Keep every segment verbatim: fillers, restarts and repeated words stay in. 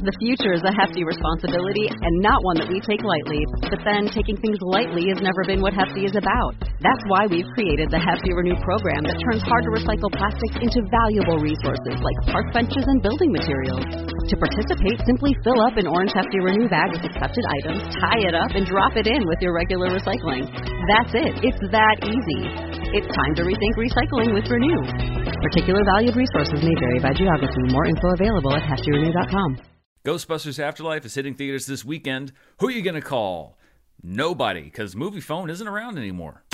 The future is a hefty responsibility and not one that we take lightly. But then, taking things lightly has never been what Hefty is about. That's why we've created the Hefty Renew program that turns hard-to-recycle plastics into valuable resources like park benches and building materials. To participate, simply fill up an orange Hefty Renew bag with accepted items, tie it up, and drop it in with your regular recycling. That's it. It's that easy. It's time to rethink recycling with Renew. Particular valued resources may vary by geography. More info available at hefty renew dot com. Ghostbusters Afterlife is hitting theaters this weekend. Who are you going to call? Nobody, because Movie Phone isn't around anymore.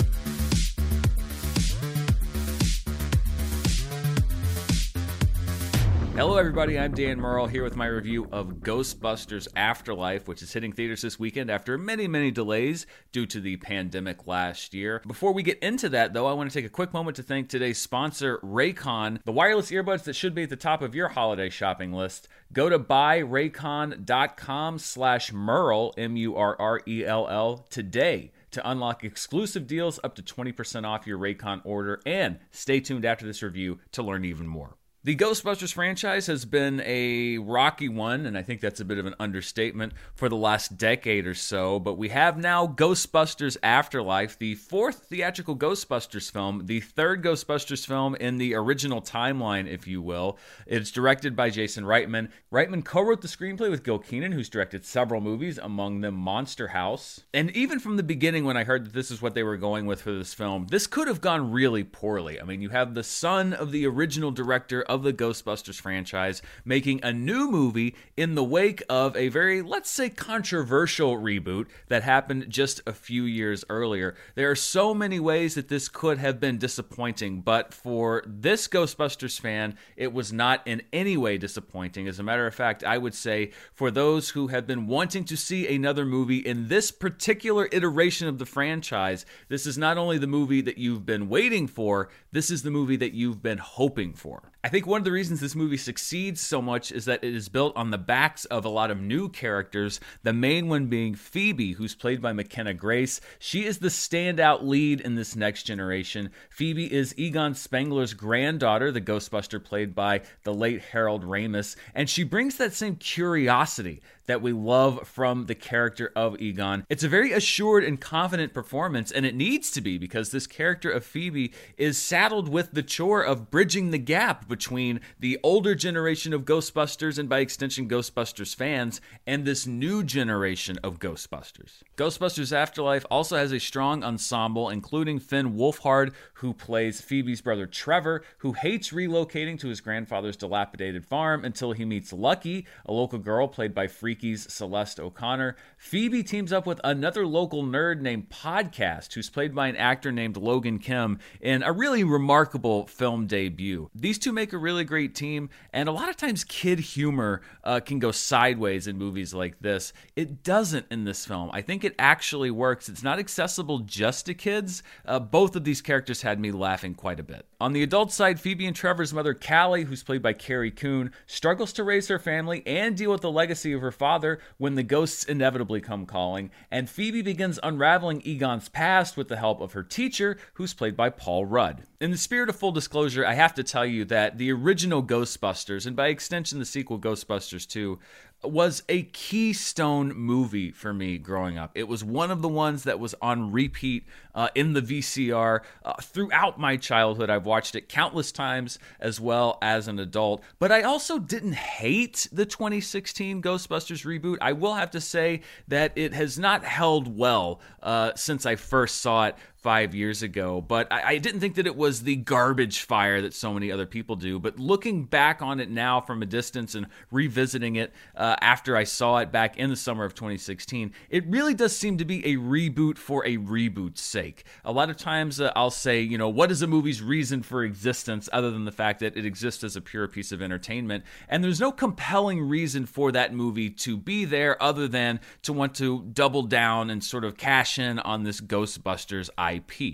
Hello everybody, I'm Dan Murrell here with my review of Ghostbusters Afterlife, which is hitting theaters this weekend after many, many delays due to the pandemic last year. Before we get into that, though, I want to take a quick moment to thank today's sponsor, Raycon, the wireless earbuds that should be at the top of your holiday shopping list. Go to buy raycon dot com slash Murrell, M U R R E L L, today to unlock exclusive deals up to twenty percent off your Raycon order, and stay tuned after this review to learn even more. The Ghostbusters franchise has been a rocky one, and I think that's a bit of an understatement, for the last decade or so, but we have now Ghostbusters Afterlife, the fourth theatrical Ghostbusters film, the third Ghostbusters film in the original timeline, if you will. It's directed by Jason Reitman. Reitman co-wrote the screenplay with Gil Kenan, who's directed several movies, among them Monster House. And even from the beginning, when I heard that this is what they were going with for this film, this could have gone really poorly. I mean, you have the son of the original director of the Ghostbusters franchise making a new movie in the wake of a very, let's say, controversial reboot that happened just a few years earlier. There are so many ways that this could have been disappointing, but for this Ghostbusters fan, it was not in any way disappointing. As a matter of fact, I would say for those who have been wanting to see another movie in this particular iteration of the franchise, this is not only the movie that you've been waiting for, this is the movie that you've been hoping for. I think one of the reasons this movie succeeds so much is that it is built on the backs of a lot of new characters, the main one being Phoebe, who's played by McKenna Grace. She is the standout lead in this next generation. Phoebe is Egon Spengler's granddaughter, the Ghostbuster played by the late Harold Ramis, and she brings that same curiosity that we love from the character of Egon. It's a very assured and confident performance, and it needs to be, because this character of Phoebe is saddled with the chore of bridging the gap between the older generation of Ghostbusters, and by extension Ghostbusters fans, and this new generation of Ghostbusters. Ghostbusters Afterlife also has a strong ensemble, including Finn Wolfhard, who plays Phoebe's brother Trevor, who hates relocating to his grandfather's dilapidated farm until he meets Lucky, a local girl played by Freaky's Celeste O'Connor. Phoebe teams up with another local nerd named Podcast, who's played by an actor named Logan Kim, in a really remarkable film debut. These two make a really great team, and a lot of times kid humor uh, can go sideways in movies like this. It doesn't in this film. I think it actually works. It's not accessible just to kids. Uh, both of these characters had me laughing quite a bit. On the adult side, Phoebe and Trevor's mother, Callie, who's played by Carrie Coon, struggles to raise her family and deal with the legacy of her father when the ghosts inevitably come calling, and Phoebe begins unraveling Egon's past with the help of her teacher, who's played by Paul Rudd. In the spirit of full disclosure, I have to tell you that the original Ghostbusters, and by extension the sequel Ghostbusters two, was a keystone movie for me growing up. It was one of the ones that was on repeat uh, in the V C R uh, throughout my childhood. I've watched it countless times as well as an adult, but I also didn't hate the twenty sixteen Ghostbusters reboot. I will have to say that it has not held well uh, since I first saw it five years ago, but I, I didn't think that it was the garbage fire that so many other people do. But looking back on it now from a distance and revisiting it uh, after I saw it back in the summer of twenty sixteen, it really does seem to be a reboot for a reboot's sake. A lot of times uh, I'll say, you know, what is a movie's reason for existence other than the fact that it exists as a pure piece of entertainment? And there's no compelling reason for that movie to be there other than to want to double down and sort of cash in on this Ghostbusters I P.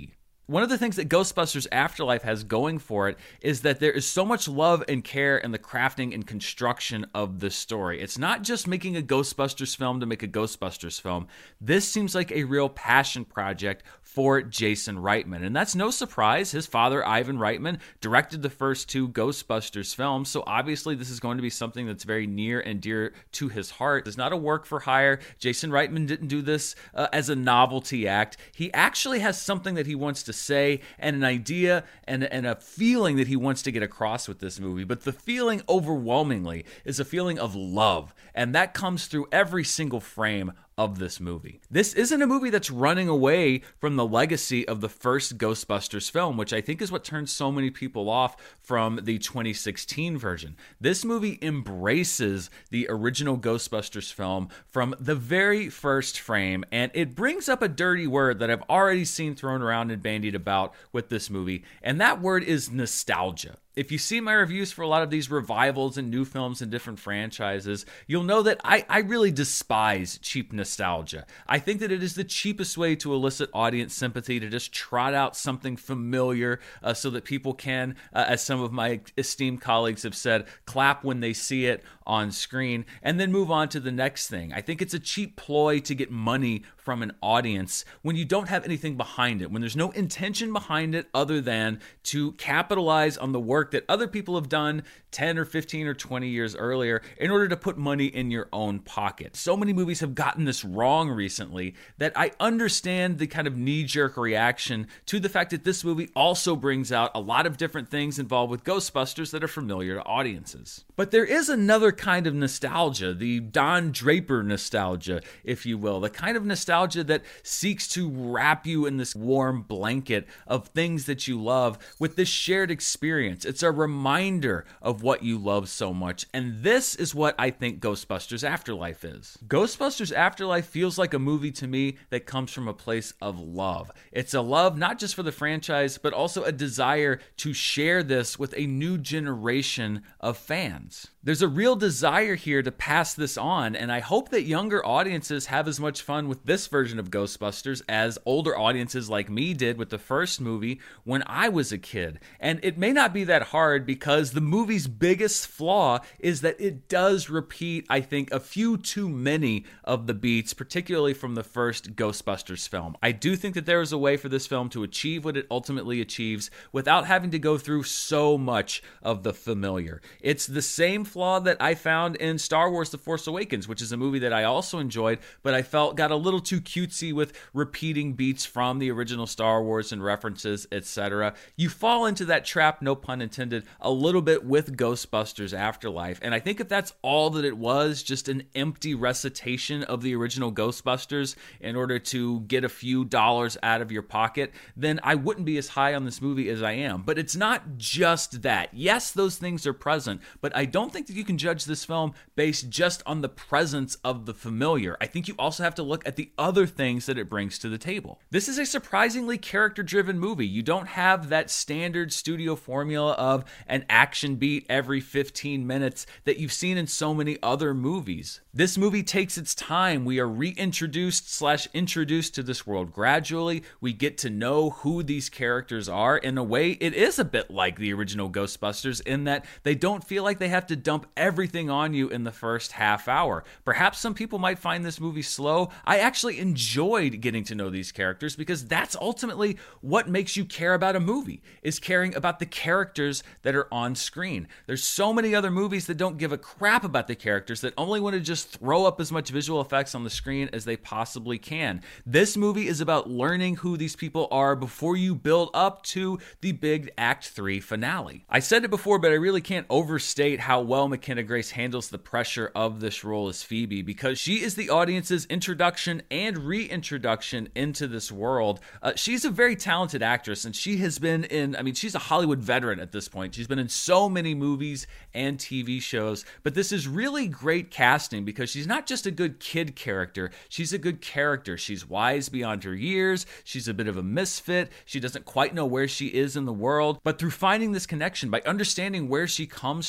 One of the things that Ghostbusters Afterlife has going for it is that there is so much love and care in the crafting and construction of this story. It's not just making a Ghostbusters film to make a Ghostbusters film. This seems like a real passion project for Jason Reitman. And that's no surprise. His father, Ivan Reitman, directed the first two Ghostbusters films. So obviously this is going to be something that's very near and dear to his heart. It's not a work for hire. Jason Reitman didn't do this uh, as a novelty act. He actually has something that he wants to say and an idea and, and a feeling that he wants to get across with this movie. But the feeling overwhelmingly is a feeling of love. And that comes through every single frame of this movie. This isn't a movie that's running away from the legacy of the first Ghostbusters film, which I think is what turned so many people off from the twenty sixteen version. This movie embraces the original Ghostbusters film from the very first frame, and it brings up a dirty word that I've already seen thrown around and bandied about with this movie, and that word is nostalgia. If you see my reviews for a lot of these revivals and new films and different franchises, you'll know that I, I really despise cheap nostalgia. I think that it is the cheapest way to elicit audience sympathy, to just trot out something familiar uh, so that people can, uh, as some of my esteemed colleagues have said, clap when they see it on screen and then move on to the next thing. I think it's a cheap ploy to get money from an audience when you don't have anything behind it, when there's no intention behind it other than to capitalize on the work that other people have done ten or fifteen or twenty years earlier in order to put money in your own pocket. So many movies have gotten this wrong recently that I understand the kind of knee-jerk reaction to the fact that this movie also brings out a lot of different things involved with Ghostbusters that are familiar to audiences. But there is another kind of nostalgia, the Don Draper nostalgia, if you will, the kind of nostalgia that seeks to wrap you in this warm blanket of things that you love with this shared experience. It's a reminder of what you love so much, and this is what I think Ghostbusters Afterlife is. Ghostbusters Afterlife feels like a movie to me that comes from a place of love. It's a love not just for the franchise, but also a desire to share this with a new generation of fans. There's a real desire here to pass this on, and I hope that younger audiences have as much fun with this version of Ghostbusters as older audiences like me did with the first movie when I was a kid. And it may not be that hard because the movie's biggest flaw is that it does repeat, I think, a few too many of the beats, particularly from the first Ghostbusters film. I do think that there is a way for this film to achieve what it ultimately achieves without having to go through so much of the familiar. It's the same flaw that I found in Star Wars The Force Awakens, which is a movie that I also enjoyed, but I felt got a little too cutesy with repeating beats from the original Star Wars and references, et cetera. You fall into that trap, no pun intended, a little bit with Ghostbusters Afterlife, and I think if that's all that it was, just an empty recitation of the original Ghostbusters in order to get a few dollars out of your pocket, then I wouldn't be as high on this movie as I am. But it's not just that. Yes, those things are present, but I don't think that you can judge this film based just on the presence of the familiar. I think you also have to look at the other things that it brings to the table. This is a surprisingly character-driven movie. You don't have that standard studio formula of an action beat every fifteen minutes that you've seen in so many other movies. This movie takes its time. We are reintroduced slash introduced to this world gradually. We get to know who these characters are. In a way, it is a bit like the original Ghostbusters in that they don't feel like they have to dump everything on you in the first half hour. Perhaps some people might find this movie slow. I actually enjoyed getting to know these characters because that's ultimately what makes you care about a movie, is caring about the characters that are on screen. There's so many other movies that don't give a crap about the characters, that only want to just throw up as much visual effects on the screen as they possibly can. This movie is about learning who these people are before you build up to the big Act three finale. I said it before, but I really can't overstate how well McKenna Grace handles the pressure of this role as Phoebe, because she is the audience's introduction and reintroduction into this world. Uh, she's a very talented actress, and she has been in, I mean, she's a Hollywood veteran at this point. She's been in so many movies and T V shows, but this is really great casting because she's not just a good kid character, she's a good character. She's wise beyond her years, she's a bit of a misfit, she doesn't quite know where she is in the world, but through finding this connection, by understanding where she comes from,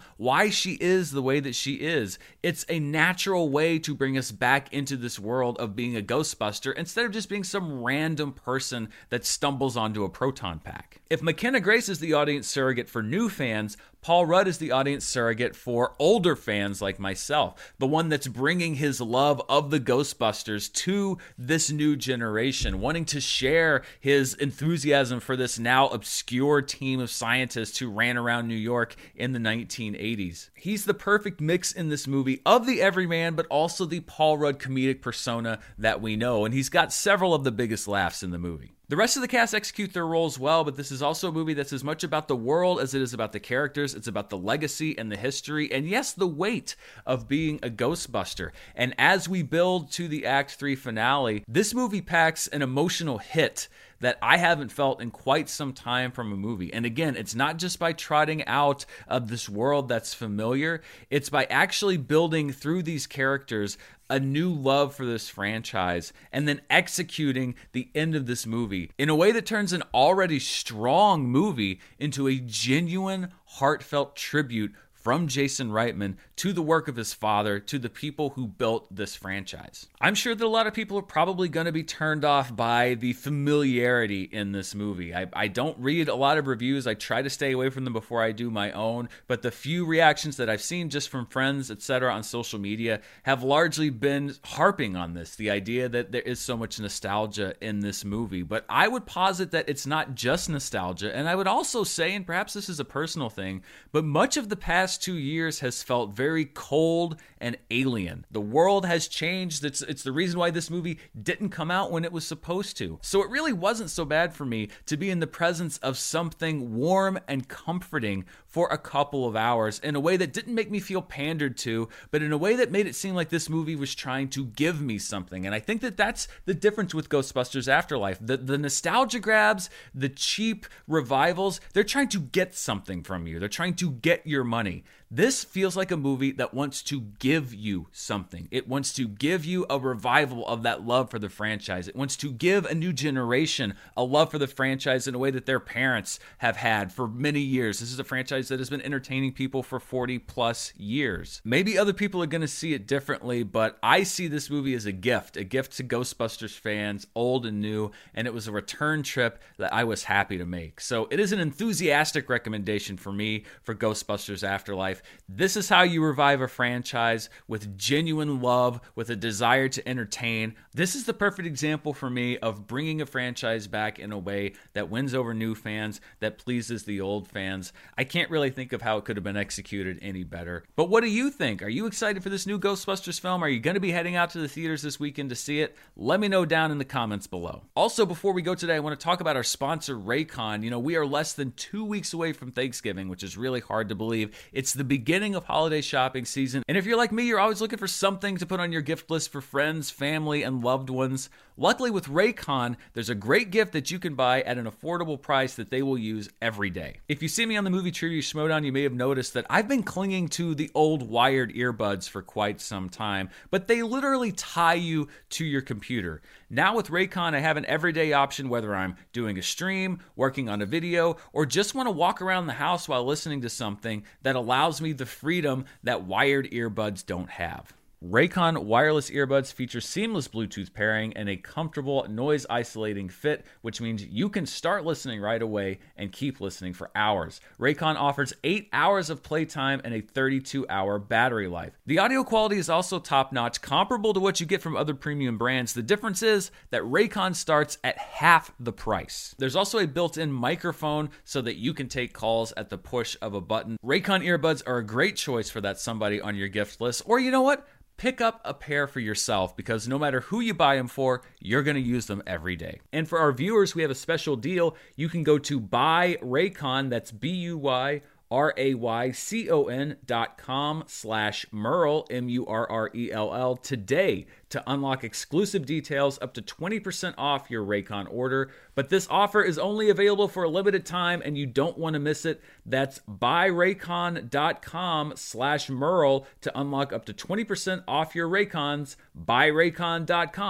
why she is the way that she is. It's a natural way to bring us back into this world of being a Ghostbuster instead of just being some random person that stumbles onto a proton pack. If McKenna Grace is the audience surrogate for new fans, Paul Rudd is the audience surrogate for older fans like myself, the one that's bringing his love of the Ghostbusters to this new generation, wanting to share his enthusiasm for this now obscure team of scientists who ran around New York in the nineteen eighties. He's the perfect mix in this movie of the everyman, but also the Paul Rudd comedic persona that we know, and he's got several of the biggest laughs in the movie. The rest of the cast execute their roles well, but this is also a movie that's as much about the world as it is about the characters. It's about the legacy and the history, and yes, the weight of being a Ghostbuster. And as we build to the Act three finale, this movie packs an emotional hit that I haven't felt in quite some time from a movie. And again, it's not just by trotting out of this world that's familiar, it's by actually building through these characters a new love for this franchise, and then executing the end of this movie in a way that turns an already strong movie into a genuine, heartfelt tribute from Jason Reitman to the work of his father, to the people who built this franchise. I'm sure that a lot of people are probably going to be turned off by the familiarity in this movie. I, I don't read a lot of reviews. I try to stay away from them before I do my own, but the few reactions that I've seen just from friends, et cetera, on social media have largely been harping on this, the idea that there is so much nostalgia in this movie. But I would posit that it's not just nostalgia, and I would also say, and perhaps this is a personal thing, but much of the past two years has felt very cold and alien. The world has changed. It's, it's the reason why this movie didn't come out when it was supposed to. So it really wasn't so bad for me to be in the presence of something warm and comforting for a couple of hours in a way that didn't make me feel pandered to, but in a way that made it seem like this movie was trying to give me something. And I think that that's the difference with Ghostbusters Afterlife. The, the nostalgia grabs, the cheap revivals, they're trying to get something from you. They're trying to get your money. This feels like a movie that wants to give you something. It wants to give you a revival of that love for the franchise. It wants to give a new generation a love for the franchise in a way that their parents have had for many years. This is a franchise that has been entertaining people for forty plus years. Maybe other people are going to see it differently, but I see this movie as a gift, a gift to Ghostbusters fans, old and new, and it was a return trip that I was happy to make. So it is an enthusiastic recommendation for me for Ghostbusters Afterlife. This is how you revive a franchise with genuine love, with a desire to entertain. This is the perfect example for me of bringing a franchise back in a way that wins over new fans, that pleases the old fans. I can't really think of how it could have been executed any better. But what do you think? Are you excited for this new Ghostbusters film? Are you going to be heading out to the theaters this weekend to see it? Let me know down in the comments below. Also, before we go today, I want to talk about our sponsor, Raycon. You know, we are less than two weeks away from Thanksgiving, which is really hard to believe. It's the beginning of holiday shopping season, and if you're like me, you're always looking for something to put on your gift list for friends, family, and loved ones. Luckily, with Raycon, there's a great gift that you can buy at an affordable price that they will use every day. If you see me on the Movie Trivia Schmodown, you may have noticed that I've been clinging to the old wired earbuds for quite some time, but they literally tie you to your computer. Now with Raycon, I have an everyday option, whether I'm doing a stream, working on a video, or just want to walk around the house while listening to something that allows me the freedom that wired earbuds don't have. Raycon wireless earbuds feature seamless Bluetooth pairing and a comfortable noise-isolating fit, which means you can start listening right away and keep listening for hours. Raycon offers eight hours of playtime and a thirty-two hour battery life. The audio quality is also top-notch, comparable to what you get from other premium brands. The difference is that Raycon starts at half the price. There's also a built-in microphone so that you can take calls at the push of a button. Raycon earbuds are a great choice for that somebody on your gift list, or you know what? Pick up a pair for yourself, because no matter who you buy them for, you're going to use them every day. And for our viewers, we have a special deal. You can go to buy Raycon, that's B U Y R A Y C O N dot com slash Murrell, M U R R E L L, today to unlock exclusive details up to twenty percent off your Raycon order. But this offer is only available for a limited time, and you don't want to miss it. That's buy Raycon dot com slash Murrell to unlock up to twenty percent off your Raycons. buy Raycon dot com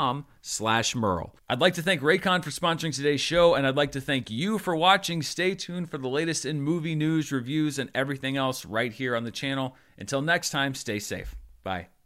slash Merle. I'd like to thank Raycon for sponsoring today's show, and I'd like to thank you for watching. Stay tuned for the latest in movie news, reviews, and everything else right here on the channel. Until next time, stay safe. Bye.